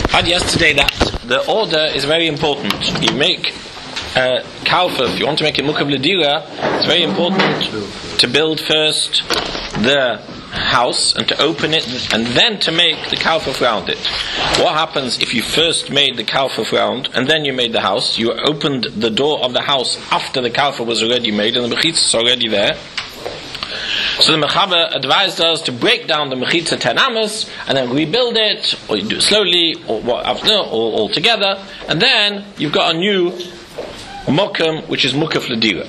Had yesterday that the order is very important. You make Kaufa, if you want to make it Mukav Ledira, it's very important to build first the house and to open it and then to make the Kaufa around it. What happens if you first made the Kaufa round and then you made the house? You opened the door of the house after the Kaufa was already made and the Mechitza is already there. So the Mechaber advised us to break down the Mechitza 10 Amos and then rebuild it, or you do it slowly, or all together, and then you've got a new Mokum, which is Mukaf Ledira.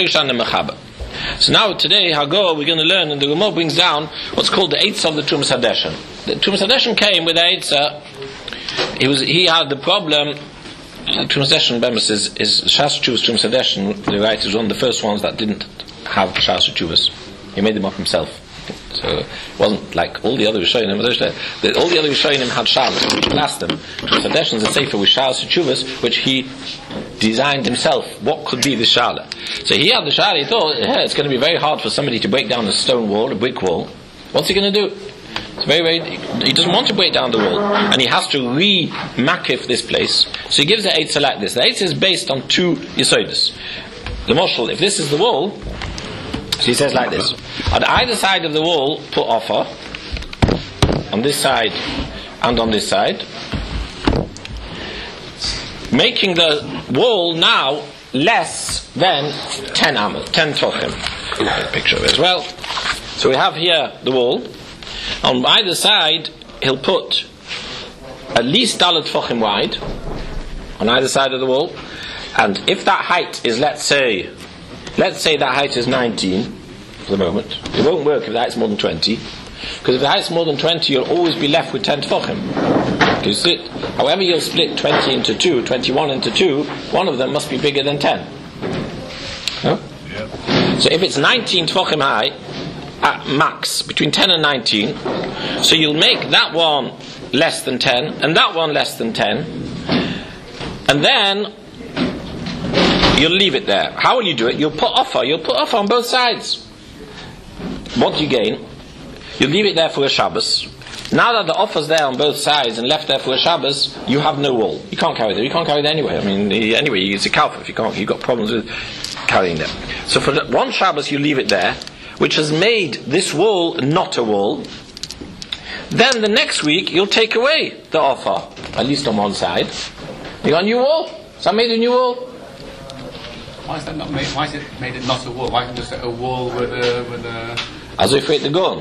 So now today, Hagor, we're going to learn, and the Ramah brings down what's called the Eitzah of the Tumas Hadeshen. The Tumas Hadeshen came with the Eitzah. He had the problem. Tumas Hadeshen, Bemis, is Shas Chuvas Tumas Hadeshen. The writer was one of the first ones that didn't have Shas Chuvas. He made them up himself. So it wasn't like all the other Rishonim. All the other Rishonim had Shabbos, which blessed them. Tumas Hadeshen is a sefer with Shas Chuvas, which he designed himself. What could be this Shala? So he had the Shala. He thought, it's going to be very hard for somebody to break down a stone wall, a brick wall. What's he going to do? It's he doesn't want to break down the wall, and he has to re-makif this place. So he gives the Eitzah like this. The Eitzah is based on two Yesodis. The Moshel, if this is the wall, so he says like this: on either side of the wall, put offer. On this side and on this side, making the wall now less than 10 amos, 10 tochim. A picture of it as well. So we have here the wall. On either side, he'll put at least dalet tochim wide on either side of the wall. And if that height is, let's say that height is 19 for the moment. It won't work if the height's more than 20. Because if the height's more than 20, you'll always be left with 10 tochim. However you'll split 20 into 2, 21 into 2, one of them must be bigger than 10. Huh? Yeah. So if it's 19 tefachim high, at max, between 10 and 19, so you'll make that one less than 10, and that one less than 10, and then you'll leave it there. How will you do it? You'll put offer on both sides. What do you gain? You'll leave it there for a Shabbos. Now that the offer's there on both sides and left there for a Shabbos, you have no wall. You can't carry it. You can't carry it anyway. I mean, anyway, it's a kalfa if you can't. You've got problems with carrying them. So for one Shabbos, you leave it there, which has made this wall not a wall. Then the next week, you'll take away the offer, at least on one side. You got a new wall. Has that made a new wall? Why is that not made? Why is it made it not a wall? Why isn't it just a wall with a? As if the gun.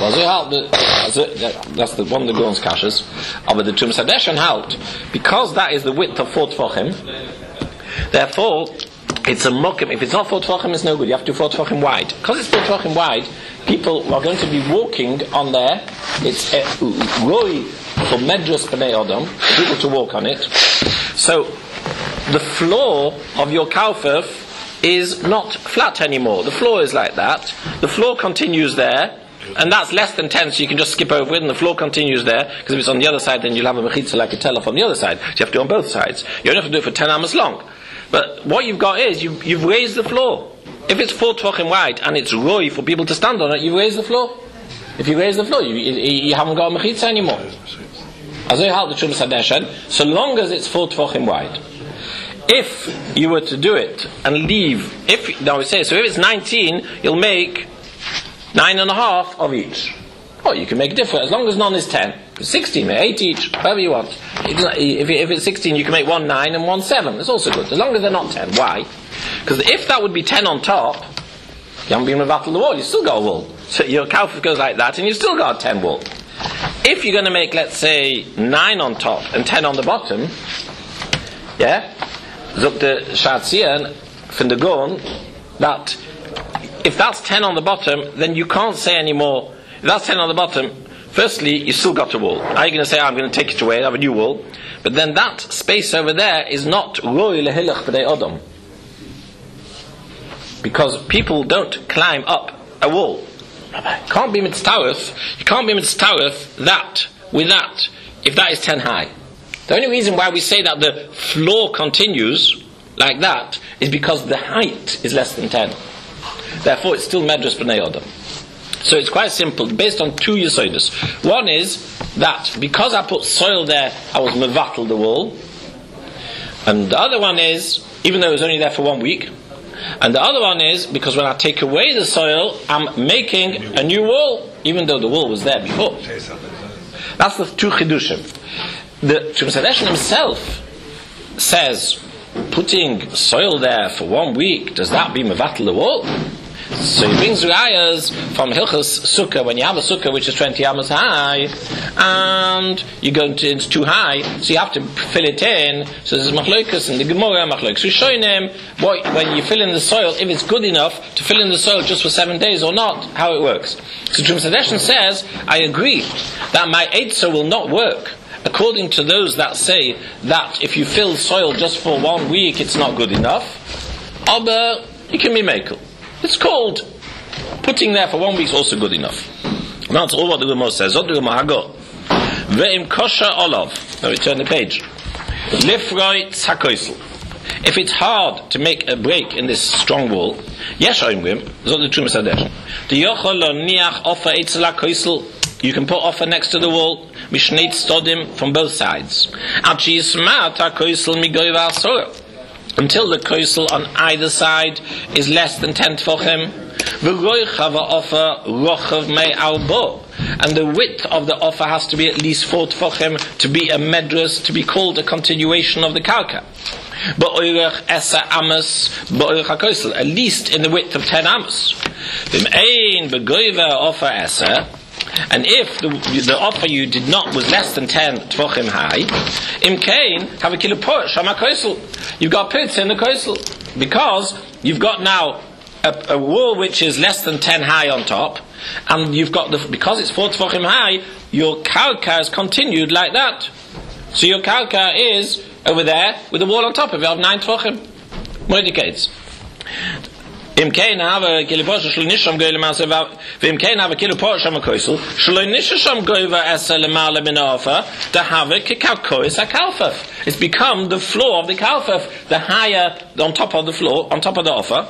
That's the one of the gun's kashas. But the Tumas Hadeshen halt, because that is the width of 4 tefachim. Therefore, it's a mokum. If it's not 4 tefachim, it's no good. You have to do 4 tefachim wide. Because it's 4 tefachim wide, people are going to be walking on there. It's roi for medras b'nei adam, people to walk on it. So the floor of your kaufef is not flat anymore. The floor is like that. The floor continues there, and that's less than 10, so you can just skip over it, and the floor continues there, because if it's on the other side, then you'll have a mechitza like a telef on the other side. So you have to do it on both sides. You don't have to do it for 10 amos long. But what you've got is, you've raised the floor. If it's 4 tefachim wide, and it's roi for people to stand on it, you've raised the floor. If you raise the floor, you haven't got a mechitza anymore. As I halt the Tumas Hadeshen, so long as it's 4 tefachim wide. If you were to do it and leave, so if it's 19, you'll make 9.5 of each. Oh, you can make different, as long as none is 10. 16, 8 each, whatever you want. If it's 16, you can make 1 9 and 1 7. It's also good, as long as they're not 10. Why? Because if that would be 10 on top, you haven't been revattled the wall, you still got a wall. So your kaufef goes like that, and you still got a 10 wall. If you're going to make, let's say, 9 on top and 10 on the bottom, yeah? Zok the Shatzian from the Gon that if that's 10 on the bottom, then you can't say anymore. If that's 10 on the bottom, firstly, you still got a wall. Are you going to say, I'm going to take it away, I have a new wall? But then that space over there is not Roi Lehilach B'nei Adam. Because people don't climb up a wall. Can't be mitzvah. You can't be mitzvah that with that if that is 10 high. The only reason why we say that the floor continues like that is because the height is less than 10. Therefore, it's still medras b'nei adam. So it's quite simple, based on two yesodis. One is that because I put soil there, I was mevatel the wall. And the other one is, even though it was only there for 1 week, and the other one is, because when I take away the soil, I'm making a new wall, even though the wall was there before. That's the two chidushim. The Trumas Hadeshen himself says, putting soil there for 1 week, does that be mevatel the wall? So he brings rayas from Hilchas Sukkah, when you have a Sukkah which is 20 amas high, and you go into it's too high, so you have to fill it in. So there's machlokas in the Gemara, machlokas Rishonim, when you fill in the soil, if it's good enough to fill in the soil just for 7 days or not, how it works. So Trumas Hadeshen says, I agree that my eitzah will not work, according to those that say that if you fill soil just for 1 week, it's not good enough, but it can be mekel. It's called putting there for 1 week is also good enough. That's all what the Gemara says. Ve'im kosher olav. Now we turn the page. Lifroi tzakoisel. If it's hard to make a break in this strong wall, yesh oimrim, zot the Trumas Hadeshen. The yochol lo niach ofer eitzel hakoisel. You can put offer next to the wall, mishneit stodim from both sides. Achi yismat hakoisel migoyva asora. Until the koisel on either side is less than 10 tefachim, and the width of the offer has to be at least 4 tefachim to be a medras, to be called a continuation of the karka. At least in the width of 10 amos. And if the offer you did not was less than 10 tefachim high, imkain have a kilopor shama koisel. You've got pits in the koisel because you've got now a wall which is less than 10 high on top, and you've got because it's 4 tefachim high, your kalka is continued like that. So your kalka is over there with the wall on top of it of 9 tefachim. More indicates. Im kein have kilopor shlo nisham goyle masse vim kein have kilopor sham koisel shlo nisham goyva esel mal min offer to have a kikakois a kalfaf. It's become the floor of the kalfaf, the higher on top of the floor, on top of the offer.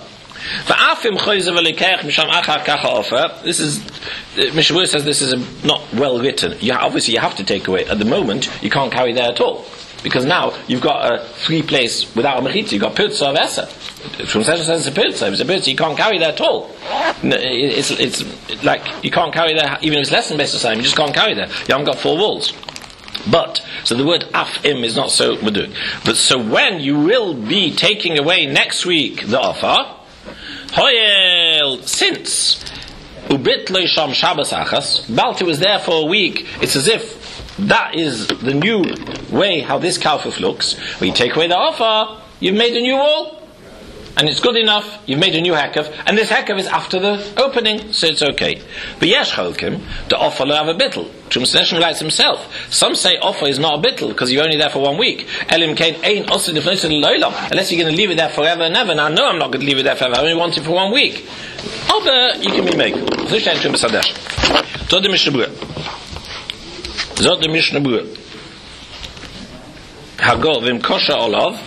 This is Mishnah says this is not well written. Obviously you have to take away. At the moment you can't carry there at all, because now you've got a free place without a mechitza. You've got piltza of Esa. From says it's a piltza. If it's a piltza, you can't carry there at all. It's like you can't carry there even if it's less than best time. You just can't carry there. You haven't got 4 walls. But so the word afim is not so meduk. But so when you will be taking away next week the offer, hoyel since ubit loisham Shabbos achas, Balti was there for a week. It's as if that is the new way how this kalfuf looks. When you take away the offer, you've made a new wall, and it's good enough. You've made a new hekav, and this hekav is after the opening, so it's okay. But yesh cholkim, the offer will have a bittul. Trumas Hadeshen writes himself. Some say offer is not a bittul because you're only there for 1 week. Elim kain ein also definition loylam, unless you're going to leave it there forever and ever. Now, no, I'm not going to leave it there forever. I only want it for 1 week. But you can be makel. Trumas Hadeshen. To the Mishnah Berurah. Zot the Mishnah Berurah. Hagol vim kosher olav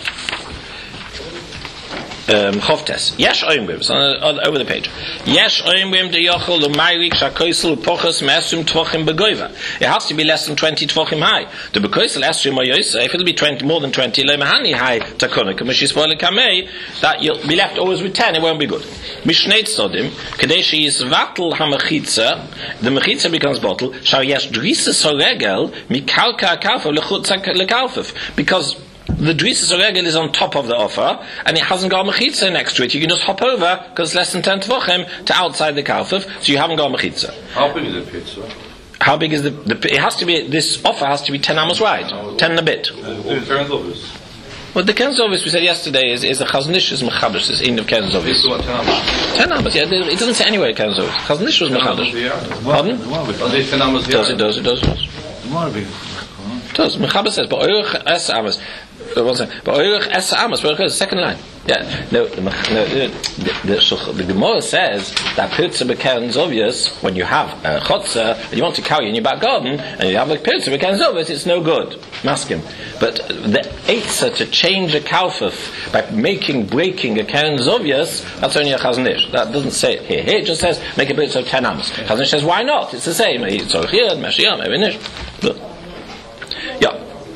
choftes. Yesh oimrim. It's over the page. Yesh oimrim de yochel l'mayrik shakoisel pochas me'esrim tvachim begoiva. It has to be less than 20 tvachim high. The bekoisel esrim oyosa. If it'll be 20, more than 20, lemahani high takona k'mishis poile kamei, that you'll be left always with 10. It won't be good. Mishneit sodim kadeshi yisvatel hamachitza. The mechitza becomes bottle. Shar yesh drises horegel mikalka kalfuf lechutza lekalfuf, because the drisis oregel is on top of the offer, and it hasn't got a mechitza next to it. You can just hop over, because it's less than 10 tvachim, to outside the kalfuf, so you haven't got a mechitza. How big is the pizza? How big is the it has to be, this offer has to be 10 amos wide, 10 and a bit. Well, the Kenzovis we said yesterday is a Chaznish is Mechabesh, is in of Kenzovis. 10 amos, yeah, it doesn't say anywhere Kenzovis. Chaznish was Mechabesh. Pardon? It does. It does, Mechabesh says, but Oruch Es Amos. the second line. Yeah, no. The Gemara says that Pirza B'Keren Zovius, when you have a chotzer and you want to carry in your back garden and you have a Pirza B'Keren Zovius, it's no good. Maskim. But the Eitzah to change a kaufuf by breaking a Keren Zovius, that's only a Chazon Ish. That doesn't say it here. Here it just says make a bit of 10 amos. Chazon Ish says why not? It's the same. So here, Mashiach, maybe Nish. Yeah.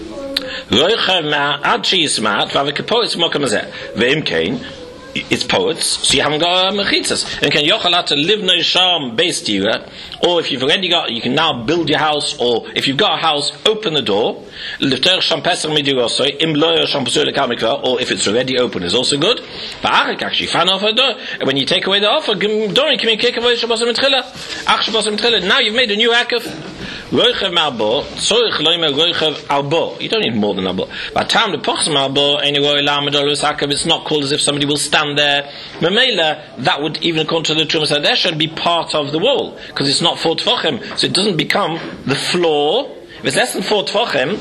It's poets, so you haven't got mechitzas. And can yochalat to live no sham based dira, or if you've already got, you can now build your house, or if you've got a house, open the door. Or if it's already open, is also good. And when you take away the offer, now you've made a new akaf. You don't need more than albo. By the time the pochsam albo, it's not called as if somebody will stand there. Memela, that would, even according to the Trumas Hadesha, be part of the wall, because it's not 4 tefachim, so it doesn't become the floor. If it's less than 4 tefachim,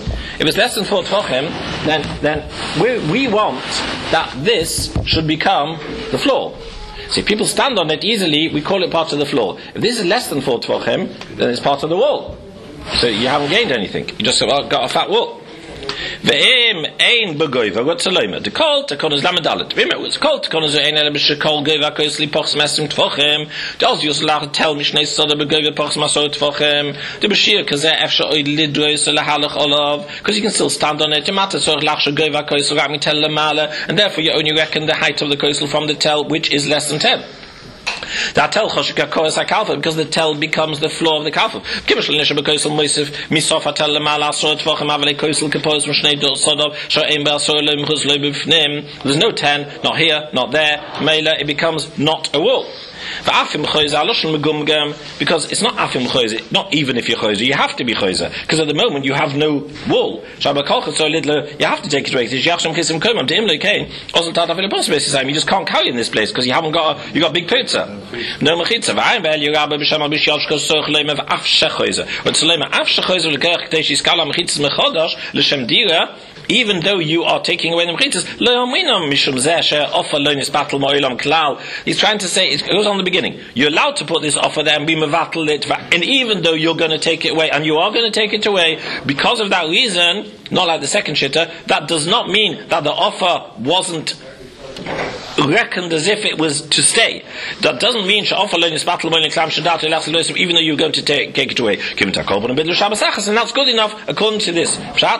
then we want that this should become the floor. So if people stand on it easily, we call it part of the floor. If this is less than 4 tefachim, then it's part of the wall. So you haven't gained anything. You just got a fat wall. Ve'im ein begoiva got saloma. The call to konos lamadalet. V'im it was called to konos ein elebishe kol goiva koisli pochs mesim tfochem. Does you slach tell me shnei soda begoiva pochs maso tfochem. The bashir kazeh efsha oid lidrois lehalach olav. Because you can still stand on it. Matter so lach goiva koisel rami tel lemala, and therefore you only reckon the height of the koisel from the tel, which is less than 10. That tel choshika koes hakalfa, because the tel becomes the floor of the kalfa. Kimishal nisha bekoisel moisif misofa tel lemala asor tvochem avale koisel kapos mshnei dot sodov sho'em be'asor lemchus lebifnim. There's no 10, not here, not there. Meila, it becomes not a wall. Because it's not afim choyze, not even if you're choyze, you have to be choyze, because at the moment you have no wall. You have to take it away. You just can't carry in this place because you haven't got you got big pizza. No mechitza. Even though you are taking away the mechitzas, he's trying to say, it goes on the beginning, you're allowed to put this offer there and be mevatel it, and even though you're going to take it away, and you are going to take it away, because of that reason, not like the second shitta, that does not mean that the offer wasn't reckoned as if it was to stay. That doesn't mean even though you're going to take it away. And that's good enough according to this.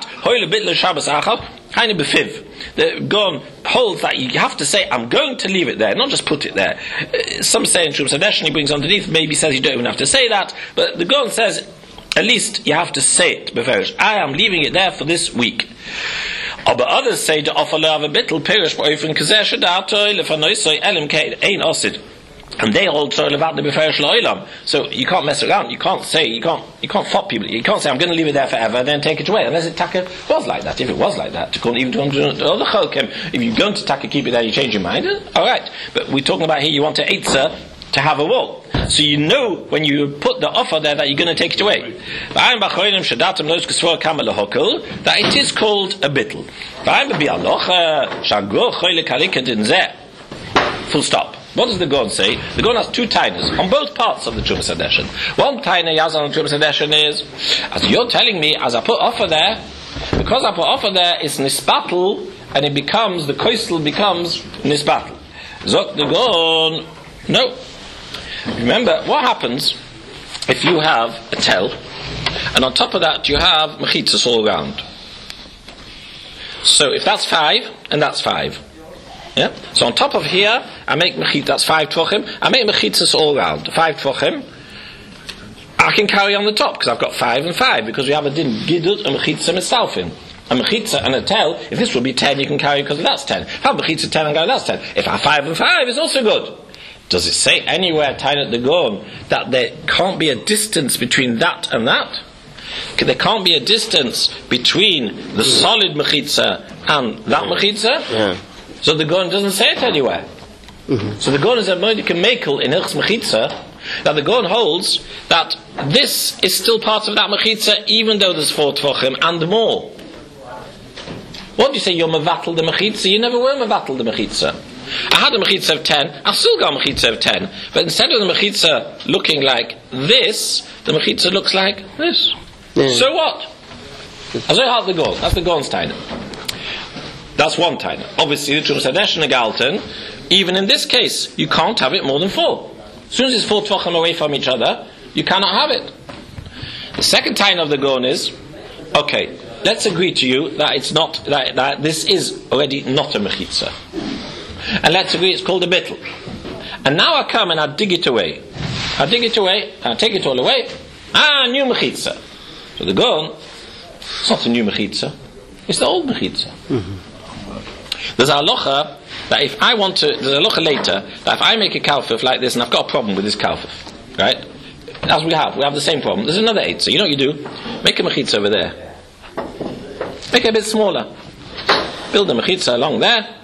The Gon holds that you have to say, I'm going to leave it there, not just put it there. Some say in Shum Sadesh, he brings underneath, maybe says you don't even have to say that, but the Gon says, at least you have to say it, beferish. I am leaving it there for this week. But others say the offer of a bittel perish for oifin kazeh shadato lefanoisoi elim kein ein osid, and they also about the beferish loilam. So you can't mess around. You can't say you can't fop people. You can't say I'm going to leave it there forever and then take it away. Unless it taka was like that. If it was like that, even to the chokim, if you're going to taka keep it there, you change your mind. All right, but we're talking about here. You want to eitzah to have a wall. So you know when you put the offer there that you're going to take it away. That it is called a bittel. Full stop. What does the Gon say? The Gon has 2 tainas on both parts of the Trumas Hadeshen. One taina Yazan on Trumas Hadeshen is, as you're telling me, as I put offer there, because I put offer there, it's nisbatel, and it becomes, the koisel becomes nisbatel. Zok the Gon, no. Remember, what happens if you have a tel, and on top of that you have mechitzas all around? So if that's 5, and that's 5. Yeah? So on top of here, I make mechitzas, that's 5 tvochim, I make mechitzas all around, 5 tvochim. I can carry on the top, because I've got 5 and 5, because we have a din gidut and mechitzah mitzalfin. A mechitza and a tel, if this will be 10, you can carry because that's 10. If I have mechitza 10 and go, that's 10. If I have 5 and 5, it's also good. Does it say anywhere, Tainat the Gon, that there can't be a distance between that and that? There can't be a distance between the solid mechitza and that mechitza? Yeah. So the Gon doesn't say it anywhere. Mm-hmm. So the Gon is a moedic mekel in Hilchs mechitza, that the Gon holds that this is still part of that mechitza, even though there's 4 tvochim and more. What do you say? You're mevatel the mechitza? You never were mevatel the mechitza. I had a mechitza of 10. I've still got a mechitza of 10. But instead of the mechitza looking like this, the mechitza looks like this. Yeah. So what? As I have the goal. That's the Gaon's taina. That's one taina. Obviously, the Trumas Hadesh and the Galton, even in this case, you can't have it more than 4. As soon as it's 4 tvachim away from each other, you cannot have it. The second taina of the Gaon is, okay, let's agree to you that it's not that this is already not a mechitza, and let's agree it's called a bittul. And now I come and I dig it away. I dig it away. I take it all away. New mechitza. So the Gaon, it's not a new mechitza. It's the old mechitza. Mm-hmm. There's a halacha that if I want to, there's a halacha later that if I make a kalfif like this and I've got a problem with this kalfif, right? As we have the same problem. There's another eight. So you know what you do? Make a mechitza over there. Make it a bit smaller. Build a mechitza along there.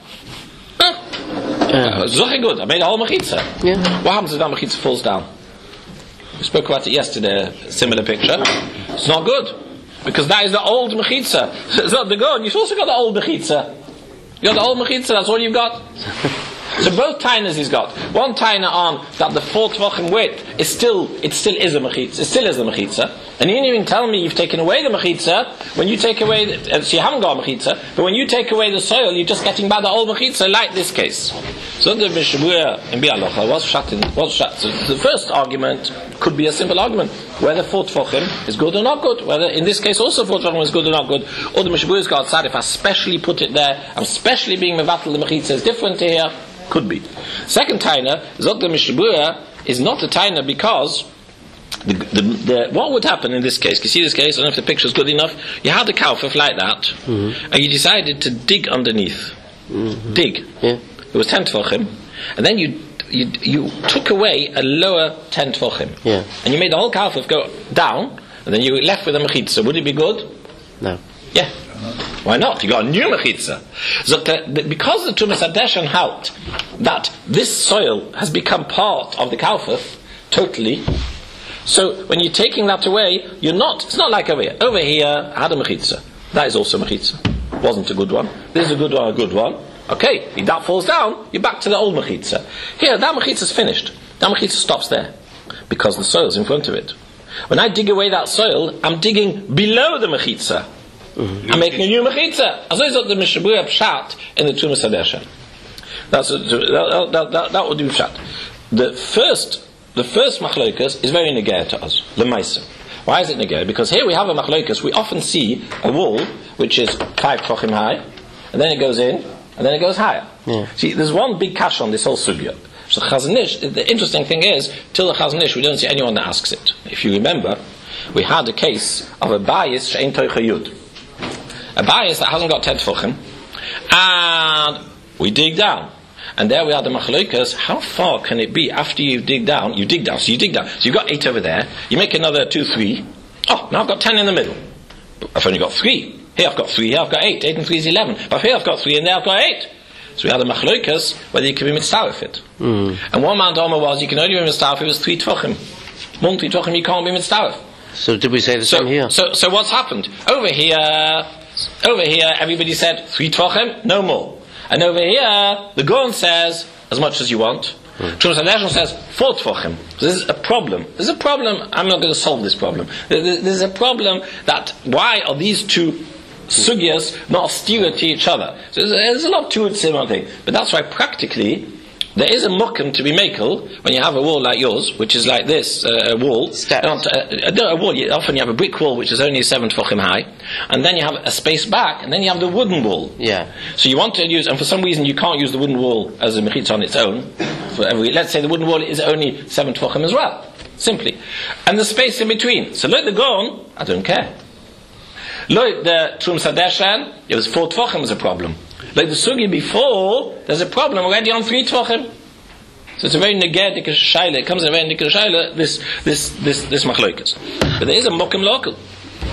It's very good. I made a whole mechitza. Yeah. What happens if that mechitza falls down? We spoke about it yesterday, a similar picture. It's not good. Because that is the old mechitza. It's not the good. You've also got the old mechitza. You got the old mechitza, that's all you've got. So both tainas he's got. One taina on that the 4 tvachim width it still is a mechitza. It still is a mechitza. And you didn't even tell me you've taken away the mechitza. When you take away, so you haven't got a mechitza, but when you take away the soil, you're just getting back the old mechitza, like this case. So the Mishabura in Bialocha was shut. So the first argument could be a simple argument. Whether 4 tvachim is good or not good. Whether in this case also 4 tvachim is good or not good. Or the Mishabura's got outside, if I specially put it there, I'm specially being mevatel the mechitza is different here. Could be. Second taina, Zot the Mishabura is not a taina because the what would happen in this case? Can you see this case? I don't know if the picture is good enough. You had the kalfif like that, mm-hmm. and you decided to dig underneath. Mm-hmm. Dig. Yeah. It was 10 tvachim, and then you took away a lower 10 tvachim. Yeah. And you made the whole kalfif go down, and then you were left with a mechitza. Would it be good? No. Yeah. Why not? You got a new mechitza. So because the Trumas Hadesh halt that this soil has become part of the kalfif totally. So when you're taking that away, it's not like over here. Over here, I had a mechitza. That is also mechitza. Wasn't a good one. This is a good one. Okay, if that falls down, you're back to the old mechitza. Here, that mechitza is finished. That mechitza stops there because the soil's in front of it. When I dig away that soil, I'm digging below the mechitza. Mm-hmm. I'm making a new mechitza. As is the Mishabura pshat in the Trumas Hadesh. That would be pshat. The first machlokas is very negaya to us. The Maisa. Why is it negaya? Because here we have a machlokas. We often see a wall which is 5 tvachim high, and then it goes in, and then it goes higher. Yeah. See, there's one big kash on this whole sugya. So Chazon Ish, the interesting thing is, till the Chazon Ish, we don't see anyone that asks it. If you remember, we had a case of a bayis she'ein toicha yud. A bayis that hasn't got 10 tvachim, and we dig down. And there we are the machlokas. How far can it be after you dig down? So you dig down. So you've got 8 over there. You make another 2, 3. Oh, now I've got 10 in the middle. I've only got 3. Here I've got 3. Here I've got 8. 8 and 3 is 11. But here I've got 3 and there I've got 8. So we had the machlokas whether you can be mitzvah with it. And one man told me was you can only be mitzvah if it was 3 tvachim. More than 3 tvachim you can't be mitzvah. So did we say the same here? So what's happened? Over here everybody said 3 tvachim, no more. And over here, the Gaon says, as much as you want. Trumas Hadesh says, 4 tvachim. This is a problem. There's a problem. I'm not going to solve this problem. There's a problem that, why are these two sugyas not austere to each other? So there's a lot to it, similar thing. But that's why practically, there is a mukim to be makel when you have a wall like yours, which is like this, a wall. A wall. Often you have a brick wall which is only 7 tvachim high, and then you have a space back, and then you have the wooden wall. Yeah. So you want to use, and for some reason you can't use the wooden wall as a mechitza on its own. Let's say the wooden wall is only 7 tvachim as well, simply, and the space in between. So look the Gaon, I don't care. Look the Trumas Hadesh, it was 4 tvachim was a problem. Like the sugi before, there's a problem already on 3 tvachim. So it's a very negadik shaila. It comes a very negadik shaila. This machlokas. But there is a mokim local.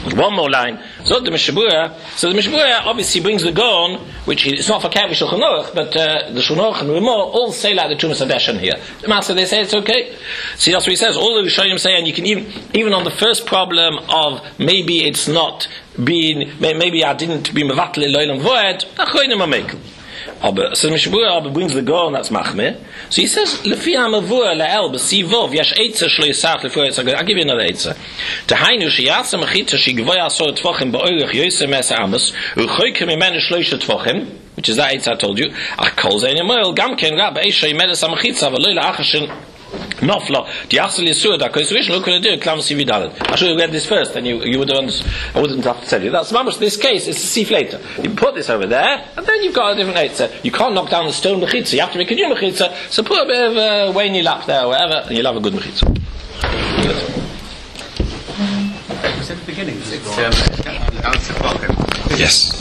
One more line. So the Mishabura obviously brings the Gon, which it's not for Kavi Shulchan Aruch, but the Shulchan Aruch and Ramah all say like the Tumas Hadeshan here. The Master, they say it's okay. See, that's what he says. All the Rishonim say, and you can even on the first problem of maybe it's not being, maybe I didn't be mevatel loylam voed. Achroinim amekel. So the Mishabura brings the Gon, that's Machmeh. So he says, Lefi Hamavur La'el B'Sivov Yesh Eitzer Shlo Yisach Lefi Eitzer. I'll give you another Eitzer. Tehainu Sheyasa Mechita Shigvoya Asor Tvochim Ba'orech Yosem Es Amos Uchoykim Imenu Shloisha Tvochim, which is that Eitzer I told you. Ach Kol Zein Yamol Gam Ken Rab Eisha Yimedes HaMechitza V'Loi La'achashin Nofla, the Yachsel Yisur, that constitution, look what I do, Klam Sivi Dalet. I should have read this first, and you would have understood. I wouldn't have to tell you. That's Mamash, this case, it's a sif later. You put this over there, and then you've got a different Eitzah. You can't knock down the stone Mechitza, you have to make a new Mechitza, so put a bit of Waini lap there, or whatever, and you'll have a good Mechitza. We said at the beginning, it's Yes.